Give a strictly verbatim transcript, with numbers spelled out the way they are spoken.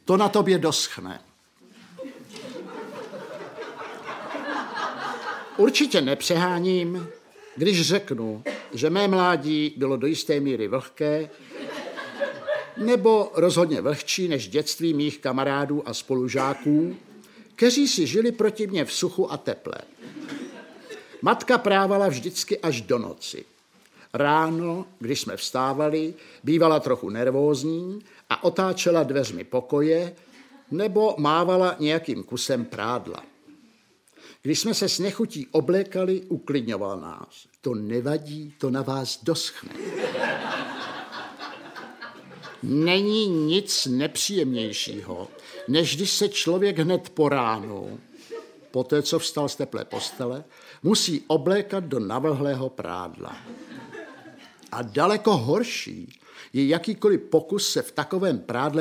To na tobě doschne. Určitě nepřeháním, když řeknu, že mé mládí bylo do jisté míry vlhké, nebo rozhodně vlhčí než dětství mých kamarádů a spolužáků, kteří si žili proti mně v suchu a teple. Matka právala vždycky až do noci. Ráno, když jsme vstávali, bývala trochu nervózní a otáčela dveřmi pokoje nebo mávala nějakým kusem prádla. Když jsme se s nechutí oblékali, uklidňoval nás. To nevadí, to na vás doschne. Není nic nepříjemnějšího, než když se člověk hned po ránu, po té, co vstal z teplé postele, musí oblékat do navlhlého prádla. A daleko horší je jakýkoliv pokus se v takovém prádle